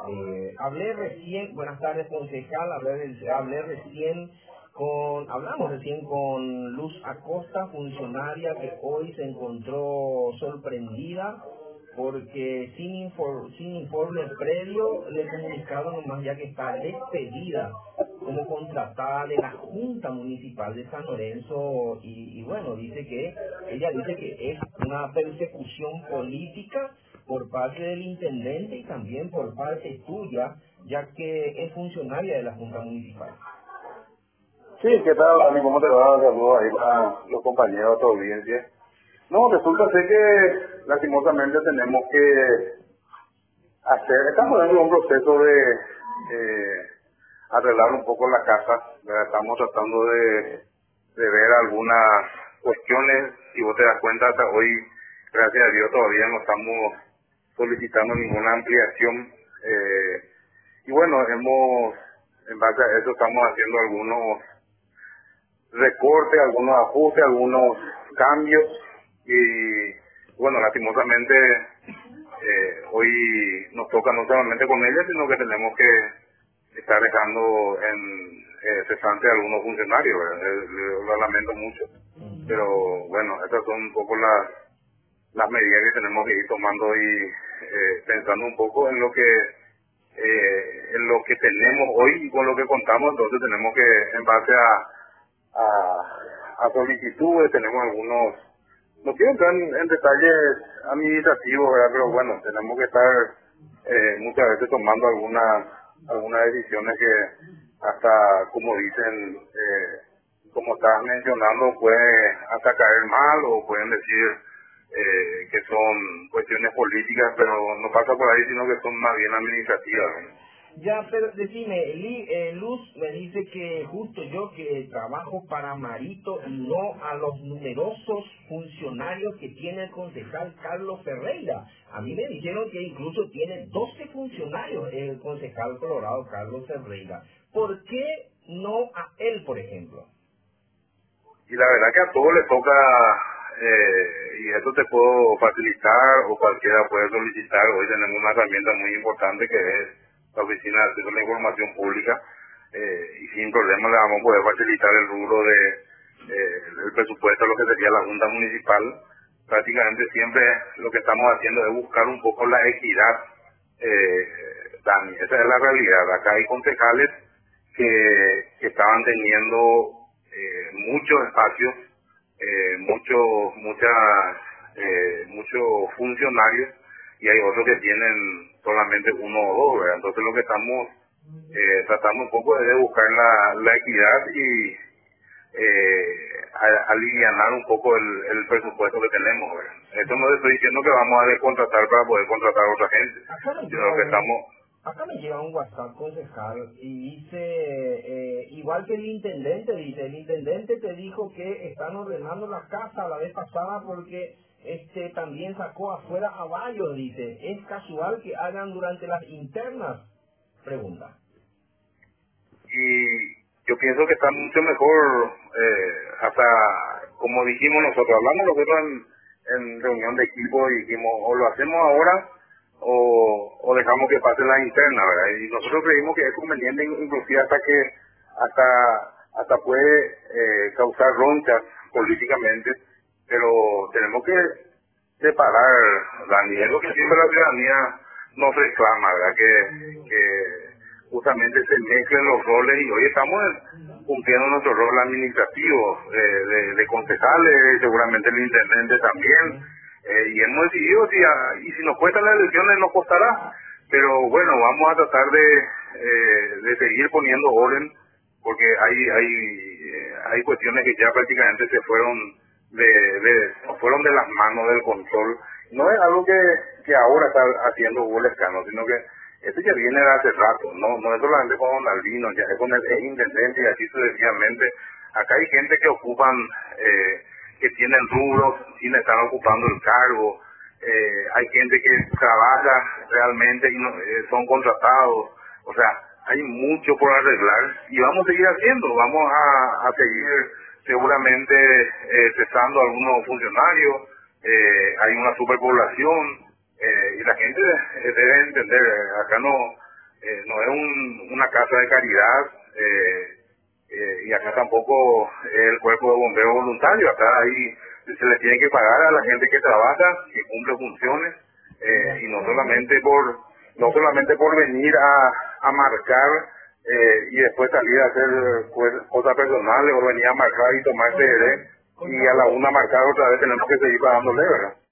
Hablé recién, buenas tardes concejal, hablamos recién con Luz Acosta, funcionaria que hoy se encontró sorprendida porque sin informe previo le comunicaron nomás ya que está despedida como contratada de la Junta Municipal de San Lorenzo y bueno, ella dice que es una persecución política por parte del intendente y también por parte tuya, ya que es funcionaria de la Junta Municipal. Sí, ¿qué tal, Dani? ¿Cómo te va? Saludos ahí a los compañeros de tu audiencia. No, resulta ser que lastimosamente tenemos que estamos en un proceso de arreglar un poco la casa, ¿verdad? Estamos tratando de ver algunas cuestiones, si vos te das cuenta, hasta hoy, gracias a Dios, todavía no estamos solicitando ninguna ampliación, y bueno, en base a eso estamos haciendo algunos recortes, algunos ajustes, algunos cambios, y bueno, lastimosamente hoy nos toca no solamente con ella, sino que tenemos que estar dejando en cesante a algunos funcionarios, lo lamento mucho, pero bueno, estas son un poco las medidas que tenemos que ir tomando y pensando un poco en lo que tenemos hoy y con lo que contamos. Entonces tenemos que, en base a solicitudes, tenemos algunos, no quiero entrar en detalles administrativos, ¿verdad? Pero bueno, tenemos que estar muchas veces tomando algunas decisiones que hasta, como dicen, como estás mencionando, puede hasta caer mal o pueden decir que son cuestiones políticas, pero no pasa por ahí, sino que son más bien administrativas, ¿no? Ya, pero decime, Luz me dice que justo yo que trabajo para Marito y no a los numerosos funcionarios que tiene el concejal Carlos Ferreira. A mí me dijeron que incluso tiene 12 funcionarios el concejal colorado Carlos Ferreira. ¿Por qué no a él, por ejemplo? Y la verdad que a todos les toca, y eso te puedo facilitar o cualquiera puede solicitar. Hoy tenemos una herramienta muy importante que es la Oficina de Acceso a la Información Pública, y sin problema le vamos a poder facilitar el rubro del presupuesto, lo que sería la Junta Municipal. Prácticamente siempre lo que estamos haciendo es buscar un poco la equidad, Dani, esa es la realidad. Acá hay concejales que estaban teniendo muchos espacios, muchos funcionarios, y hay otros que tienen solamente uno o dos, ¿verdad? Entonces lo que estamos tratando un poco es de buscar la equidad y alivianar un poco el presupuesto que tenemos, ¿verdad? Esto no estoy diciendo que vamos a descontratar para poder contratar a otra gente, sino que estamos... Acá me llega un WhatsApp, concejal, y dice, igual que el intendente te dijo que están ordenando la casa la vez pasada porque también sacó afuera a varios, dice. ¿Es casual que hagan durante las internas? Pregunta. Y yo pienso que está mucho mejor, hasta como dijimos nosotros, hablamos nosotros en reunión de equipo y dijimos, o lo hacemos ahora o dejamos que pase la interna, ¿verdad? Y nosotros creímos que es conveniente, inclusive hasta puede causar ronchas políticamente, pero tenemos que separar, Dani, es lo que siempre la ciudadanía nos reclama, ¿verdad? Que justamente se mezclen los roles, y hoy estamos cumpliendo nuestro rol administrativo de concejales, seguramente el intendente también, y hemos decidido, y si nos cuestan las elecciones nos costará, pero bueno, vamos a tratar de seguir poniendo orden, porque hay cuestiones que ya prácticamente se fueron de las manos del control. No es algo que ahora está haciendo Hugo Lescano, sino que esto ya viene de hace rato, no es solamente con Don Albino, ya es con el intendente y así sucesivamente. Acá hay gente que ocupan, que tienen rubros sin estar ocupando el cargo, hay gente que trabaja realmente y son contratados, o sea, hay mucho por arreglar y vamos a seguir haciendo, vamos a seguir seguramente cesando a algunos funcionarios, hay una superpoblación, y la gente debe entender, acá no es una casa de caridad, y acá tampoco es el cuerpo de bomberos voluntario. Acá ahí se le tiene que pagar a la gente que trabaja, que cumple funciones, y no solamente por venir a marcar, y después salir a hacer cosas personales, o venir a marcar y tomar TD, y a la una marcar otra vez tenemos que seguir pagándole, ¿verdad?